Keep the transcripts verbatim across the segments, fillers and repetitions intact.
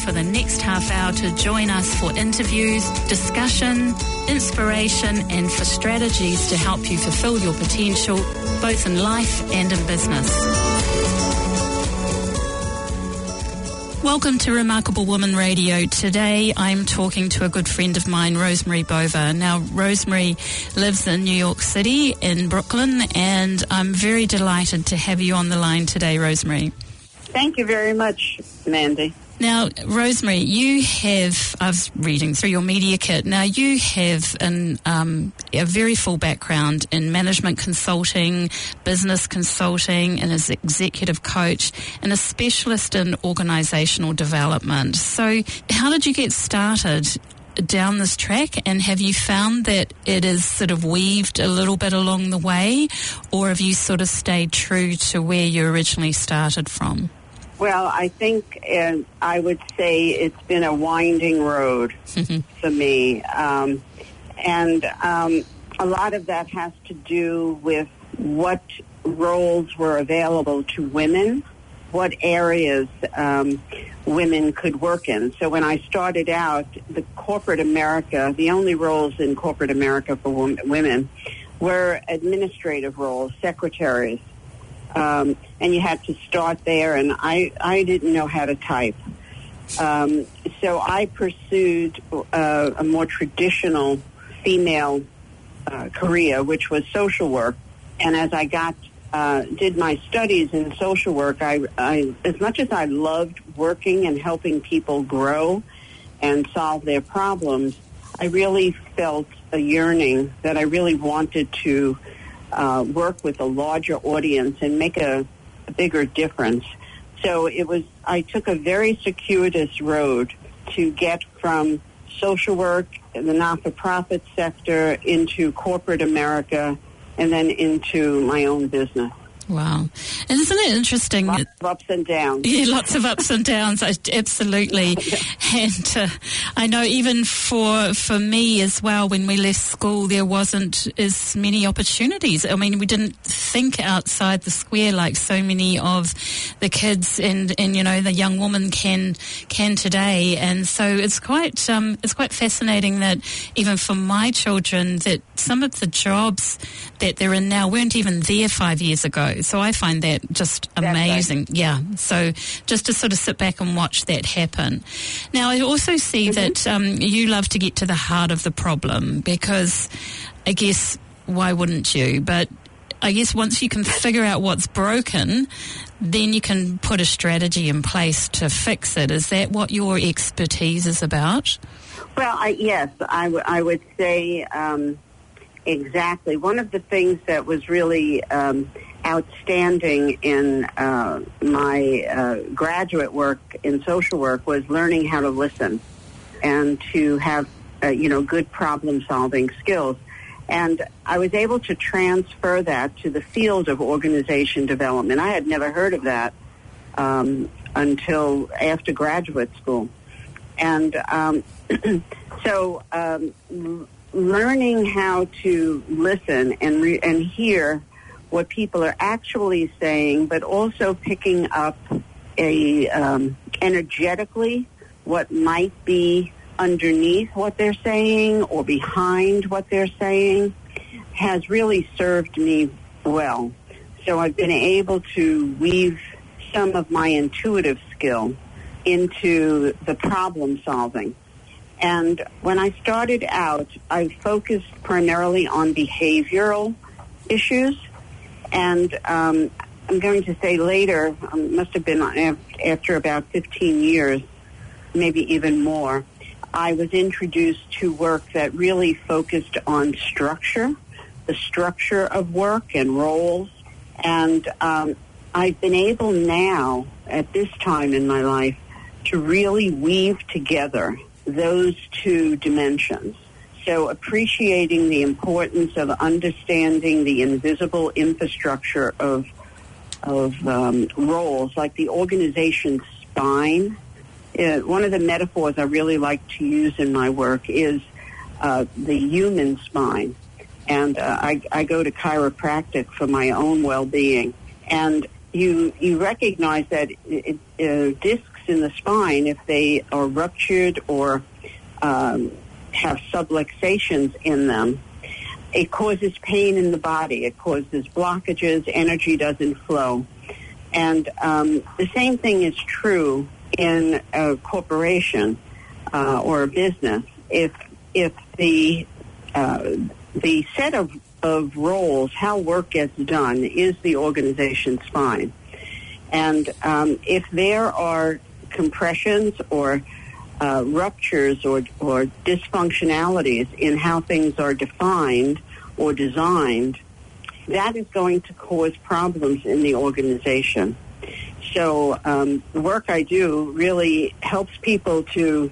for the next half hour to join us for interviews, discussion, inspiration, and for strategies to help you fulfill your potential, both in life and in business. Welcome to Remarkable Woman Radio. Today I'm talking to a good friend of mine, Rosemary Bova. Now, Rosemary lives in New York City, in Brooklyn, and I'm very delighted to have you on the line today, Rosemary. Thank you very much, Mandy. Now, Rosemary, you have, I was reading through your media kit, now you have an, um, a very full background in management consulting, business consulting, and as executive coach, and a specialist in organisational development. So how did you get started down this track, and have you found that it is sort of weaved a little bit along the way, or have you sort of stayed true to where you originally started from? Well, I think uh, I would say it's been a winding road for me. Um, and um, a lot of that has to do with what roles were available to women, what areas um, women could work in. So when I started out, the corporate America, the only roles in corporate America for women were administrative roles, secretaries. Um, and you had to start there, and I, I didn't know how to type. Um, so I pursued uh, a more traditional female uh, career, which was social work. And as I got uh, did my studies in social work, I, I, as much as I loved working and helping people grow and solve their problems, I really felt a yearning that I really wanted to Uh, work with a larger audience and make a, a bigger difference. So it was, I took a very circuitous road to get from social work, the not-for-profit sector, into corporate America, and then into my own business. Wow. And isn't it interesting? Lots of ups and downs. Yeah, lots of ups and downs, absolutely. And uh, I know even for for me as well, when we left school, there wasn't as many opportunities. I mean, we didn't think outside the square like so many of the kids and, and you know, the young woman can can today. And so it's quite um, it's quite fascinating that even for my children, that some of the jobs that they're in now weren't even there five years ago. So I find that just amazing. Right. Yeah. So just to sort of sit back and watch that happen. Now, I also see mm-hmm. that um, you love to get to the heart of the problem, because I guess, why wouldn't you? But I guess once you can figure out what's broken, then you can put a strategy in place to fix it. Is that what your expertise is about? Well, I, yes, I, w- I would say um, exactly. One of the things that was really um, outstanding in uh, my uh, graduate work in social work was learning how to listen and to have, uh, you know, good problem-solving skills. And I was able to transfer that to the field of organization development. I had never heard of that um, until after graduate school. And um, so um, learning how to listen and re- and hear what people are actually saying, but also picking up a um, energetically what might be underneath what they're saying or behind what they're saying, has really served me well. So I've been able to weave some of my intuitive skill into the problem solving. And when I started out, I focused primarily on behavioral issues. And um, I'm going to say later, um, must have been after about fifteen years, maybe even more, I was introduced to work that really focused on structure, the structure of work and roles. And um, I've been able now, at this time in my life, to really weave together those two dimensions. So appreciating the importance of understanding the invisible infrastructure of of um, roles, like the organization's spine. Uh, one of the metaphors I really like to use in my work is uh, the human spine. And uh, I, I go to chiropractic for my own well-being. And you you recognize that it, uh, discs in the spine, if they are ruptured or um, have subluxations in them, it causes pain in the body. It causes blockages. Energy doesn't flow. And um, the same thing is true in a corporation uh, or a business. If if the uh, the set of, of roles, how work gets done, is the organization's spine. And um, if there are compressions or uh, ruptures or, or dysfunctionalities in how things are defined or designed, that is going to cause problems in the organization. So um, the work I do really helps people to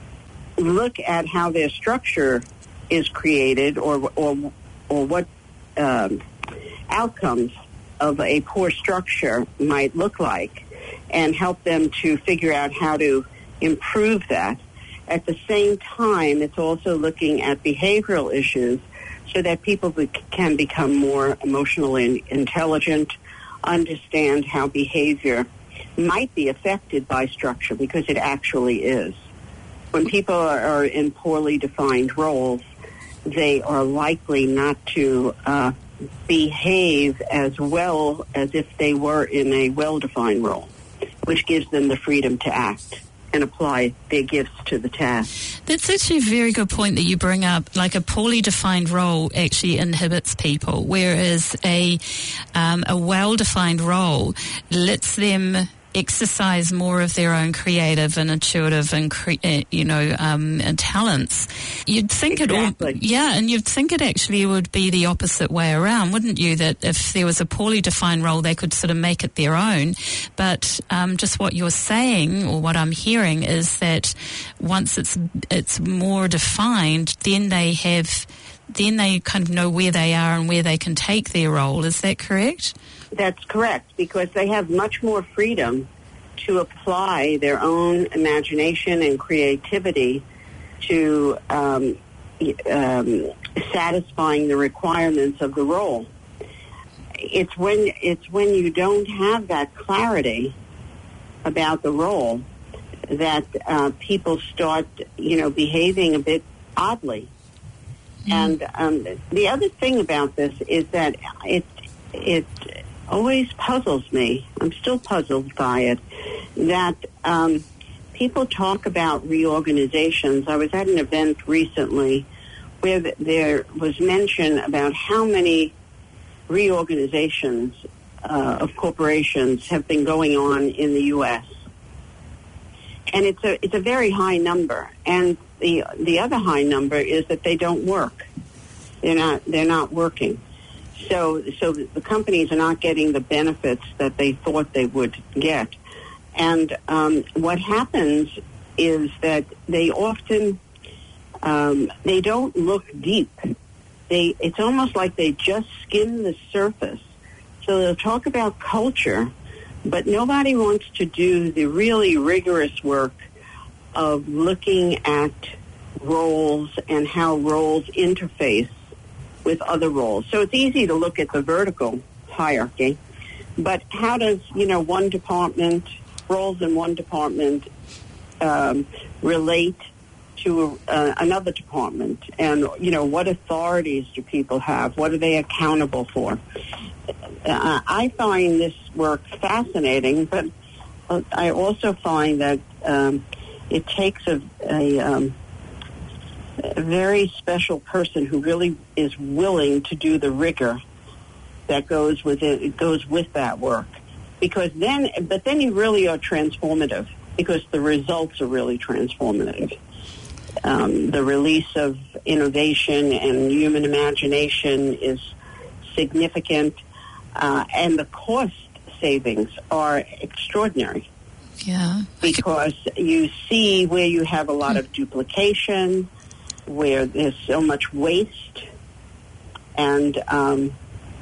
look at how their structure is created or or, or what um, outcomes of a poor structure might look like, and help them to figure out how to improve that. At the same time, it's also looking at behavioral issues so that people be- can become more emotionally intelligent, understand how behavior might be affected by structure, because it actually is. When people are, are in poorly defined roles, they are likely not to uh, behave as well as if they were in a well-defined role, which gives them the freedom to act and apply their gifts to the task. That's actually a very good point that you bring up. Like, a poorly defined role actually inhibits people, whereas a um, a well-defined role lets them exercise more of their own creative and intuitive and cre- uh, you know um, and talents. You'd think exactly. it all, yeah, and you'd think it actually would be the opposite way around, wouldn't you? That if there was a poorly defined role, they could sort of make it their own. But um, just what you're saying, or what I'm hearing, is that once it's it's more defined, then they have, then they kind of know where they are and where they can take their role. Is that correct? That's correct, because they have much more freedom to apply their own imagination and creativity to um, um, satisfying the requirements of the role. It's when it's when you don't have that clarity about the role that uh, people start, you know, behaving a bit oddly. Mm. And um, the other thing about this is that it it always puzzles me. I'm still puzzled by it, that um, people talk about reorganizations. I was at an event recently where there was mention about how many reorganizations uh, of corporations have been going on in the U S And it's a it's a very high number. And the the other high number is that they don't work. They're not they're not working. So, so the companies are not getting the benefits that they thought they would get. And um, what happens is that they often, um, they don't look deep. They, it's almost like they just skim the surface. So they'll talk about culture, but nobody wants to do the really rigorous work of looking at roles and how roles interface with other roles. So it's easy to look at the vertical hierarchy, but how does, you know, one department, roles in one department um, relate to uh, another department? And, you know, what authorities do people have? What are they accountable for? Uh, I find this work fascinating, but I also find that um, it takes a, a um, a very special person who really is willing to do the rigor that goes with it, it goes with that work. Because then, but then you really are transformative, because the results are really transformative. Um, the release of innovation and human imagination is significant, uh, and the cost savings are extraordinary. Yeah. Because you see where you have a lot of duplication, where there's so much waste, and um,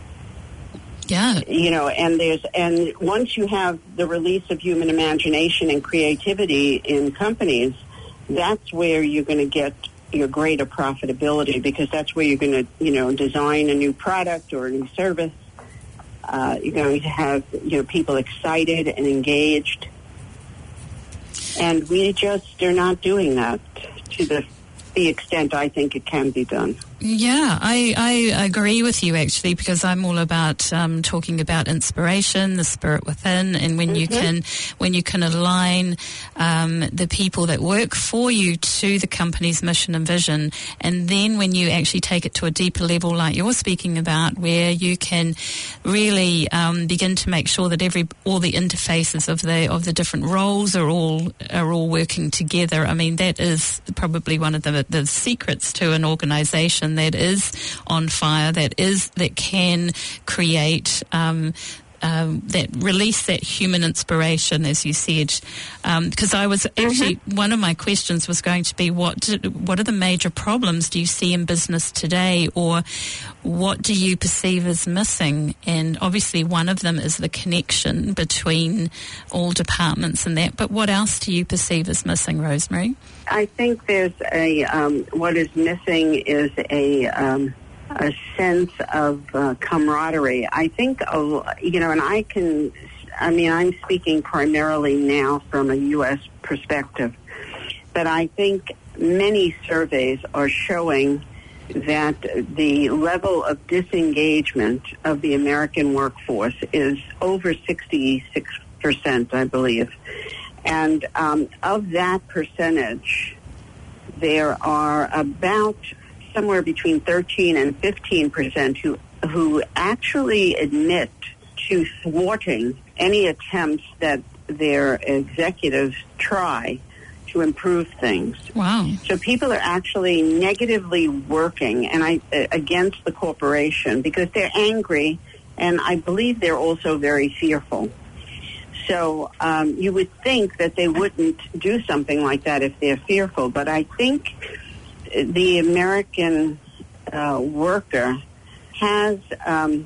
yeah, you know, and there's and once you have the release of human imagination and creativity in companies, that's where you're going to get your greater profitability, because that's where you're going to, you know, design a new product or a new service. Uh, you're going to have, you know, people excited and engaged. And we just are not doing that to the the extent I think it can be done. Yeah, I, I agree with you, actually, because I'm all about um, talking about inspiration, the spirit within, and when mm-hmm. you can when you can align um, the people that work for you to the company's mission and vision, and then when you actually take it to a deeper level, like you're speaking about, where you can really um, begin to make sure that every all the interfaces of the of the different roles are all are all working together. I mean, that is probably one of the the secrets to an organisation that is on fire, that is that can create um, um, that release that human inspiration, as you said. Um, because I was actually mm-hmm. one of my questions was going to be what do, what are the major problems do you see in business today, or what do you perceive as missing? And obviously, one of them is the connection between all departments and that. But what else do you perceive as missing, Rosemary? I think there's a, um, what is missing is a, um, a sense of uh, camaraderie. I think, uh, you know, and I can, I mean, I'm speaking primarily now from a U S perspective, but I think many surveys are showing that the level of disengagement of the American workforce is over sixty-six percent, I believe. And um, of that percentage, there are about somewhere between thirteen and fifteen percent who who actually admit to thwarting any attempts that their executives try to improve things. Wow. So people are actually negatively working and I against the corporation because they're angry, and I believe they're also very fearful. So um, you would think that they wouldn't do something like that if they're fearful. But I think the American uh, worker has um,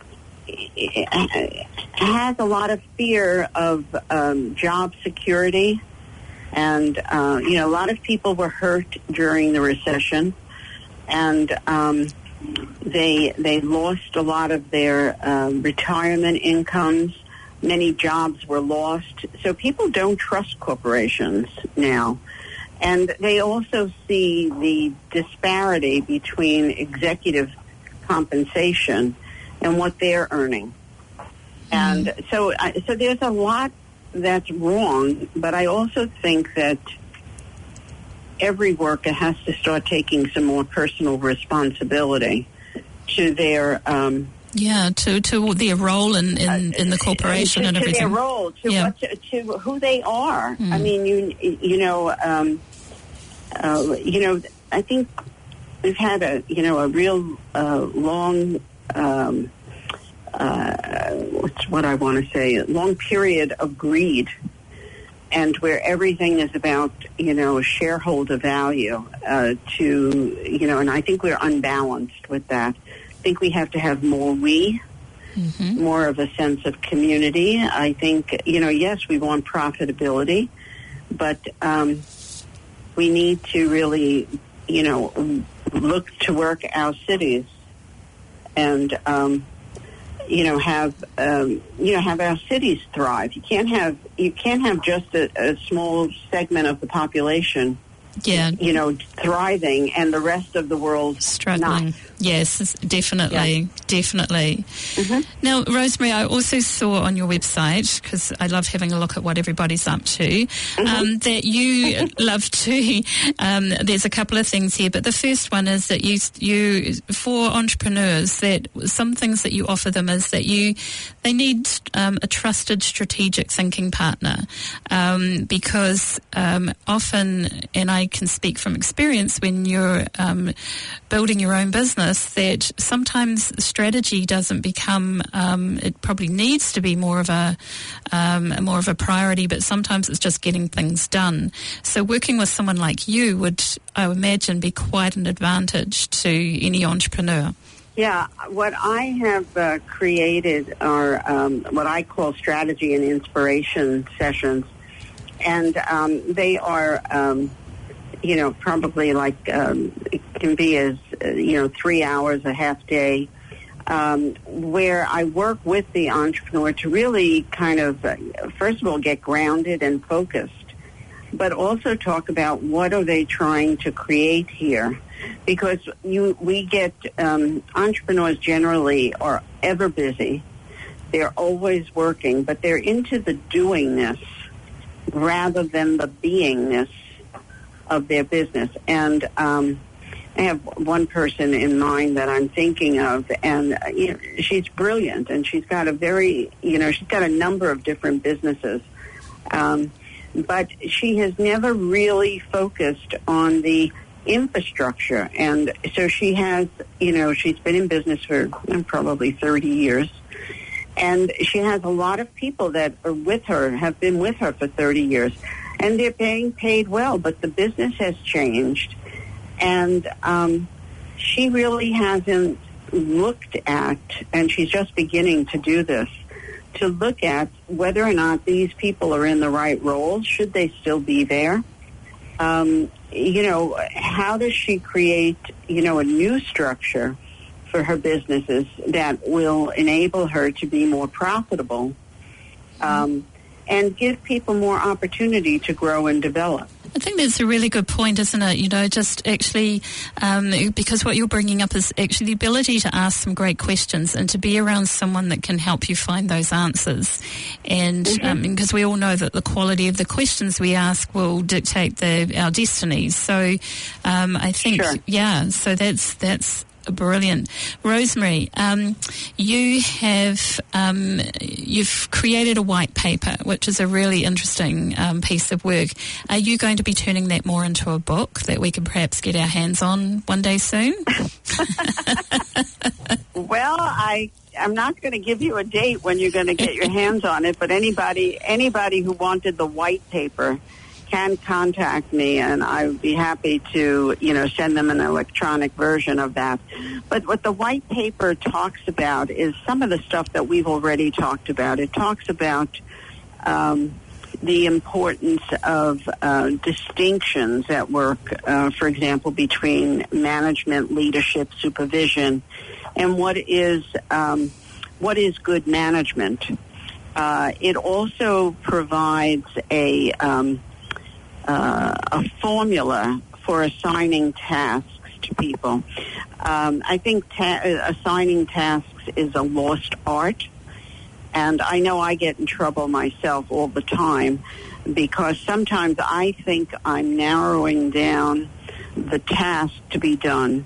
has a lot of fear of um, job security. And, uh, you know, a lot of people were hurt during the recession. And um, they, they lost a lot of their uh, retirement incomes. Many jobs were lost. So people don't trust corporations now. And they also see the disparity between executive compensation and what they're earning. Mm-hmm. And so, so there's a lot that's wrong, but I also think that every worker has to start taking some more personal responsibility to their um, Yeah, to, to their role in, in, in the corporation uh, to, and everything. To their role, to, yeah. what, to, to who they are. Mm. I mean, you you know, um, uh, you know, I think we've had a you know a real uh, long, um, uh, what's what I want to say, a long period of greed, and where everything is about you know shareholder value. Uh, to you know, and I think we're unbalanced with that. I think we have to have more we, mm-hmm. more of a sense of community. I think, you know, yes, we want profitability, but um, we need to really, you know, look to work our cities and, um, you know, have, um, you know, have our cities thrive. You can't have, you can't have just a, a small segment of the population Yeah, you know, thriving and the rest of the world struggling. Not. Yes, definitely, yeah. definitely. Mm-hmm. Now, Rosemary, I also saw on your website, because I love having a look at what everybody's up to, mm-hmm. um, that you love to. Um, there's a couple of things here, but the first one is that you, you for entrepreneurs, that some things that you offer them is that you they need um, a trusted strategic thinking partner, um, because um, often, and I can speak from experience, when you're um, building your own business, that sometimes strategy doesn't become, um, it probably needs to be more of a um, more of a priority, but sometimes it's just getting things done. So working with someone like you would, I would imagine, be quite an advantage to any entrepreneur. Yeah, what I have uh, created are um, what I call strategy and inspiration sessions, and um, they are um, you know, probably like um, it can be as, uh, you know, three hours, a half day, um, where I work with the entrepreneur to really kind of, uh, first of all, get grounded and focused, but also talk about what are they trying to create here. Because you, we get um, entrepreneurs generally are ever busy. They're always working, but they're into the doingness rather than the beingness of their business. And um, I have one person in mind that I'm thinking of, and uh, you know, she's brilliant, and she's got a very, you know, she's got a number of different businesses. Um, but she has never really focused on the infrastructure. And so she has, you know, she's been in business for uh, probably thirty years. And she has a lot of people that are with her, have been with her for thirty years. And they're being paid well, but the business has changed. And um, she really hasn't looked at, and she's just beginning to do this, to look at whether or not these people are in the right roles. Should they still be there? Um, you know, how does she create, you know, a new structure for her businesses that will enable her to be more profitable um, and give people more opportunity to grow and develop? I think that's a really good point, isn't it? You know, just actually, um, because what you're bringing up is actually the ability to ask some great questions and to be around someone that can help you find those answers. And mm-hmm. um, because we all know that the quality of the questions we ask will dictate the, our destinies. So um, I think, sure. yeah, so that's that's brilliant. Rosemary, um, you have um, you've created a white paper, which is a really interesting um, piece of work. Are you going to be turning that more into a book that we can perhaps get our hands on one day soon? Well, I I'm not going to give you a date when you're going to get your hands on it, but anybody anybody who wanted the white paper can contact me, and I would be happy to, you know, send them an electronic version of that. But what the white paper talks about is some of the stuff that we've already talked about. It talks about um, the importance of uh, distinctions at work, uh, for example, between management, leadership, supervision, and what is um, what is good management. Uh, it also provides a um, Uh, a formula for assigning tasks to people. Um, I think ta- assigning tasks is a lost art, and I know I get in trouble myself all the time because sometimes I think I'm narrowing down the task to be done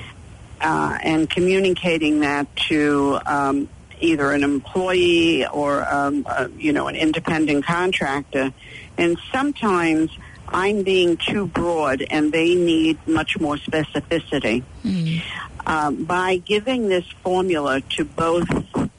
uh, and communicating that to um, either an employee or um, uh, you know, an independent contractor, and sometimes I'm being too broad and they need much more specificity. Mm. Um, by giving this formula to both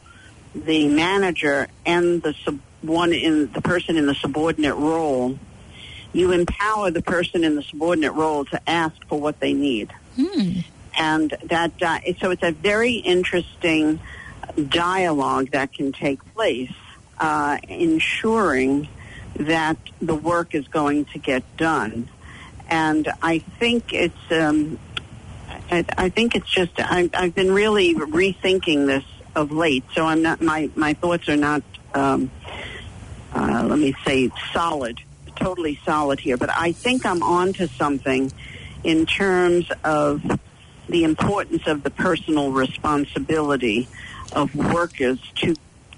the manager and the sub- one in the person in the subordinate role, you empower the person in the subordinate role to ask for what they need. Mm. And that uh, so it's a very interesting dialogue that can take place, uh, ensuring that the work is going to get done. And I think it's, um, I, I think it's just, I, I've been really rethinking this of late. So I'm not, my, my thoughts are not, um, uh, let me say solid, totally solid here. But I think I'm onto something in terms of the importance of the personal responsibility of workers to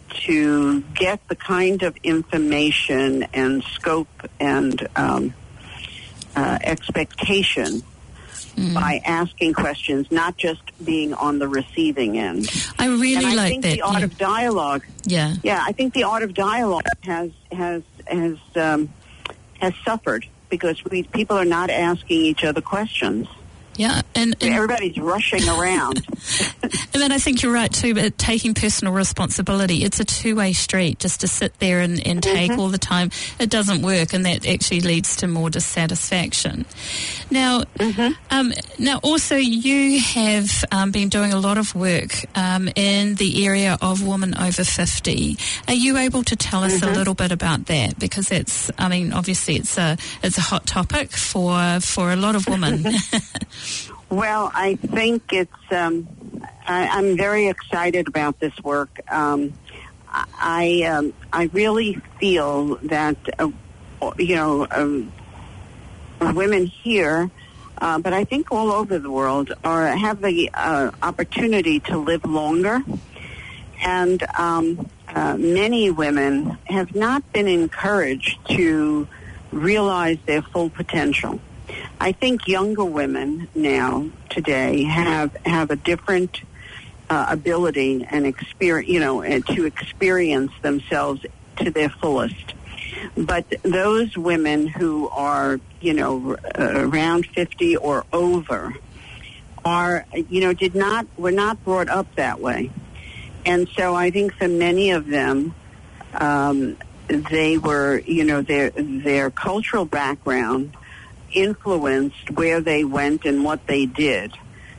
to get the kind of information and scope and um, uh, expectation mm. by asking questions, not just being on the receiving end. I really and I like think that. the art yeah. of dialogue. Yeah, yeah. I think the art of dialogue has has has um, has suffered because we people are not asking each other questions. Yeah, and, and everybody's rushing around. And then I think you're right too, but taking personal responsibility, it's a two-way street. Just to sit there and, and take mm-hmm. all the time, it doesn't work, and that actually leads to more dissatisfaction. Now, mm-hmm. um, now also you have um, been doing a lot of work um, in the area of women over fifty. Are you able to tell us mm-hmm. a little bit about that? Because it's, I mean, obviously it's a it's a hot topic for for a lot of women. Well, I think it's, um, I, I'm very excited about this work. Um, I um, I really feel that, uh, you know, um, women here, uh, but I think all over the world, are have the uh, opportunity to live longer. And um, uh, many women have not been encouraged to realize their full potential. I think younger women now, today, have, have a different uh, ability and experience, you know, to experience themselves to their fullest. But those women who are, you know, uh, around fifty or over are, you know, did not, were not brought up that way. And so I think for many of them, um, they were, you know, their their cultural background influenced where they went and what they did.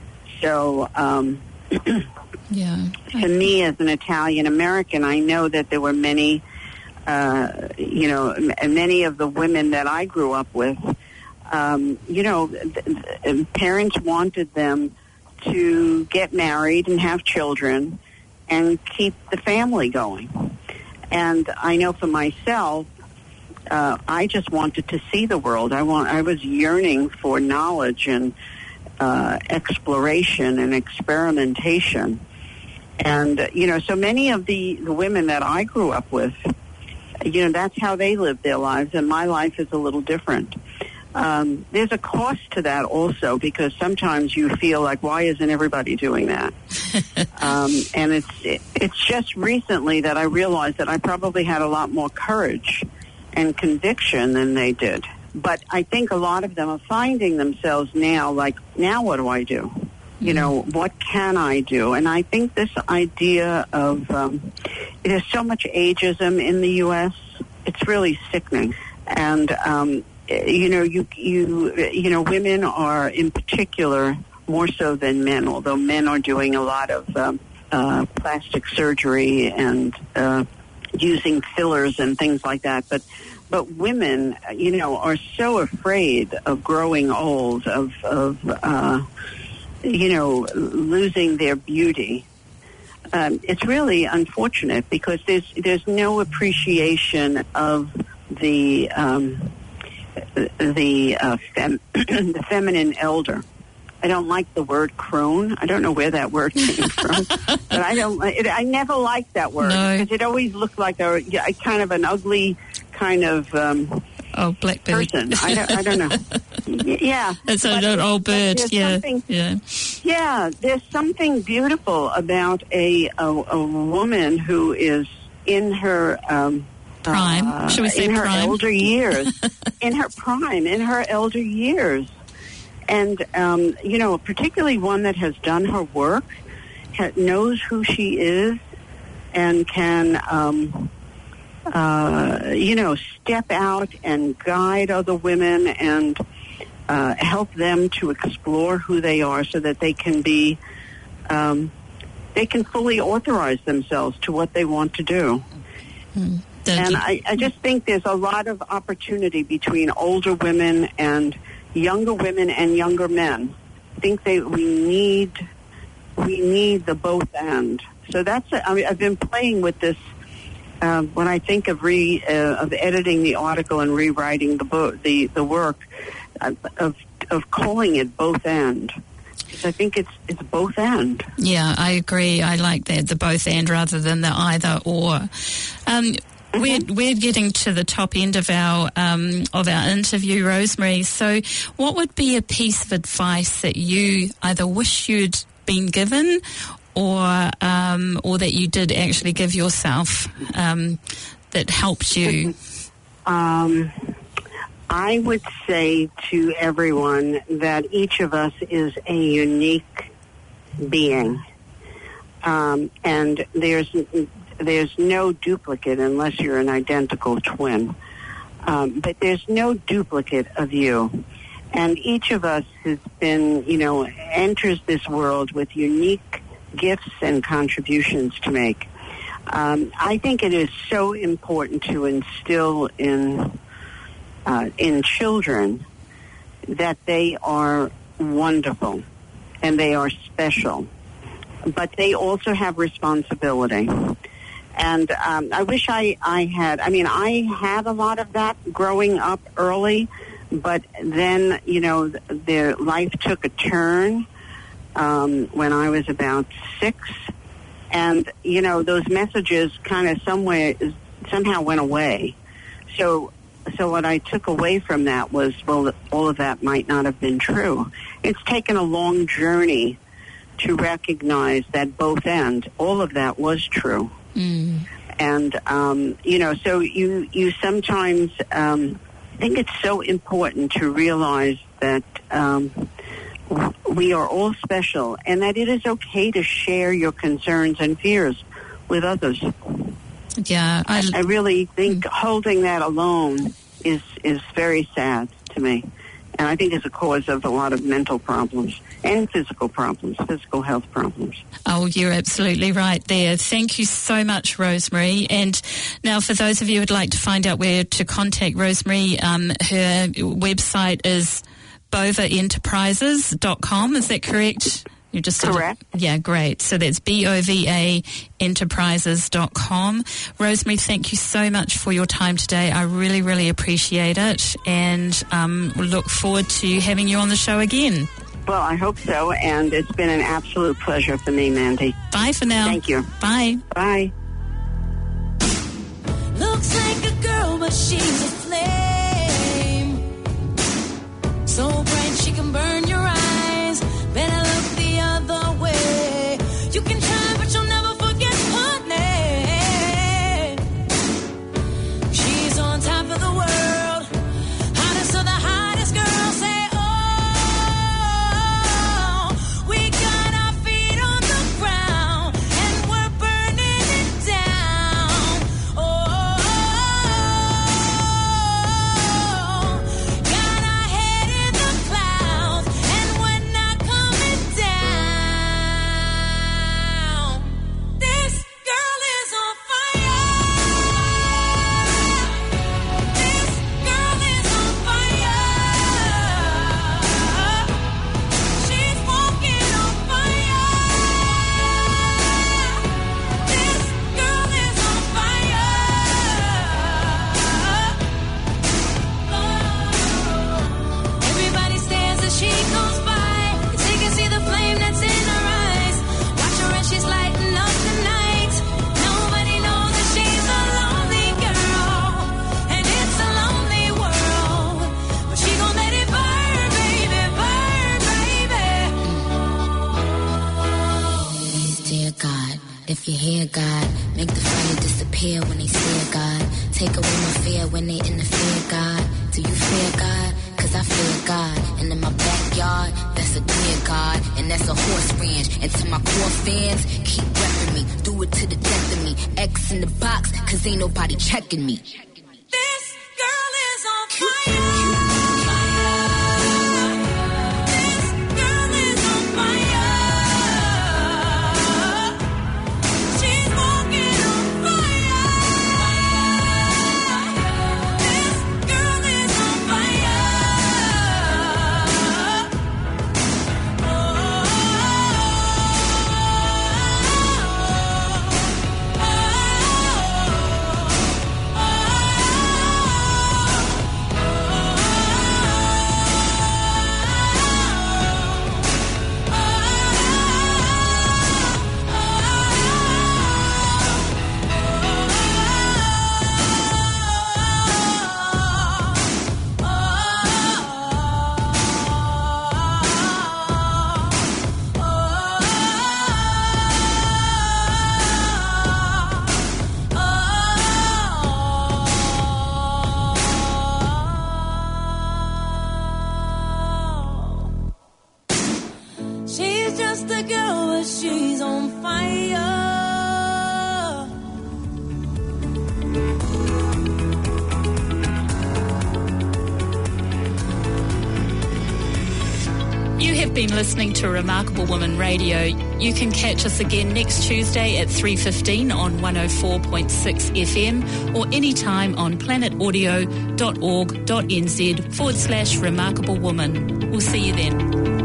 So um, yeah. for me as an Italian American, I know that there were many, uh, you know, m- many of the women that I grew up with, um, you know, th- th- parents wanted them to get married and have children and keep the family going. And I know for myself, uh, I just wanted to see the world. I want. I was yearning for knowledge and uh, exploration and experimentation. And, uh, you know, so many of the, the women that I grew up with, you know, that's how they lived their lives, and my life is a little different. Um, there's a cost to that also, because sometimes you feel like, why isn't everybody doing that? um, and it's it, it's just recently that I realized that I probably had a lot more courage and conviction than they did. But I think a lot of them are finding themselves now like, now what do I do? You know, what can I do? And I think this idea of, um, there's so much ageism in the U S, it's really sickening. And, um, you know, you, you, you know, women are in particular more so than men, although men are doing a lot of um, uh, plastic surgery and uh, using fillers and things like that. But, but women, you know, are so afraid of growing old, of, of uh, you know, losing their beauty. Um, it's really unfortunate because there's there's no appreciation of the um, the uh, fem- the feminine elder. I don't like the word crone. I don't know where that word came from, but I don't. It, I never liked that word No. because it always looked like a, a kind of an ugly kind of um, oh blackbird person. I don't, I don't know. Y- yeah, it's but an old bird. there's Yeah, something- yeah. Yeah, there's something beautiful about a a, a woman who is in her um, Prime. uh, Shall we say in her prime? elder years, in her prime, in her elder years, and um, you know, particularly one that has done her work, ha- knows who she is, and can. Um, Uh, you know, step out and guide other women and uh, help them to explore who they are so that they can be, um, they can fully authorize themselves to what they want to do. Mm. And I, I just think there's a lot of opportunity between older women and younger women and younger men. I think they we need we need the both and. So that's I mean, I've been playing with this. Uh, when I think of re uh, of editing the article and rewriting the book, the the work, uh, of of calling it both and. I think it's it's both and. Yeah, I agree. I like that, the both and rather than the either or. Um, mm-hmm. We're we're getting to the top end of our um, of our interview, Rosemary. So, what would be a piece of advice that you either wish you'd been given, or um, or that you did actually give yourself, um, that helped you? Um, I would say to everyone that each of us is a unique being, um, and there's there's no duplicate unless you're an identical twin. Um, but there's no duplicate of you. And each of us has been, you know, enters this world with unique gifts and contributions to make. Um, I think it is so important to instill in uh, in children that they are wonderful and they are special, but they also have responsibility. And um, I wish I, I had, I mean, I had a lot of that growing up early, but then, you know, their life took a turn um, when I was about six. And, you know, those messages kind of somewhere, somehow went away. So so what I took away from that was, well, all of that might not have been true. It's taken a long journey to recognize that both ends, all of that was true. Mm. And, um, you know, so you, you sometimes um, think it's so important to realize that um, we are all special and that it is okay to share your concerns and fears with others. Yeah, I, I really think mm. holding that alone is is very sad to me. And I think it's a cause of a lot of mental problems and physical problems, physical health problems. Oh, you're absolutely right there. Thank you so much, Rosemary. And now for those of you who'd like to find out where to contact Rosemary, um, her website is bova enterprises dot com. Is that correct? You just Correct. A, yeah, great. So that's B O V A enterprises dot com. Rosemary, thank you so much for your time today. I really, really appreciate it, and um, look forward to having you on the show again. Well, I hope so, and it's been an absolute pleasure for me, Mandy. Bye for now. Thank you. Bye. Bye. Looks like a girl, but she's a flame. So bright she can burn your eyes. Better look the other way. You can try, but you'll never forget her name. She's on top of the world, hottest of the hottest girls. Say, oh, we got our feet on the ground and we're burning it down. Oh, got our head in the clouds and we're not coming down. This girl is on fire. This girl is on fire. She's walking on fire. This girl is on fire. Everybody stares as she goes by. They can see the flame that's in her eyes. Watch her as she's lighting up the night. Nobody knows that she's a lonely girl, and it's a lonely world. But she gon' let it burn, baby, burn, baby. Please, dear God, if you hear God, make the fire disappear when they stare, God. Take away my fear when they interfere, God. Do you fear God? Cause I fear God. And in my backyard, that's a dear God. And that's a horse ranch. And to my core fans, keep repping me. Do it to the death of me. X in the box, cause ain't nobody checking me. This girl is on fire. This girl is on fire. She's walking on fire. This girl is on fire. Oh, she's just a girl, but she's on fire. You have been listening to Remarkable Woman Radio. You can catch us again next Tuesday at three fifteen on one oh four point six F M or anytime on planetaudio.org.nz forward slash Remarkable Woman. We'll see you then.